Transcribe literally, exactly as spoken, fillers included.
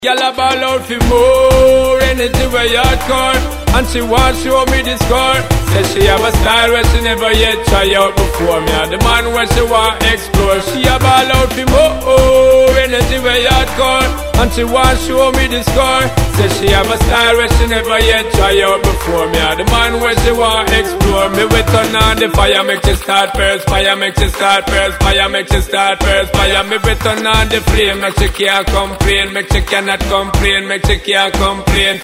Y'all a ball out for more, energy where hardcore, and she want show me the score. Says she have a style where she never yet try out before me. And the man where she want explore. She a ball out for more, energy where hardcore, and she want show me the score. Says she have a style where she never yet try out before me. And the man where she want explore. Me we turn on the fire, make she start first. Fire make she start first. Fire make she start first. Fire me we turn on the flame, make she can't complain, make she cannot complain, make she can't complain.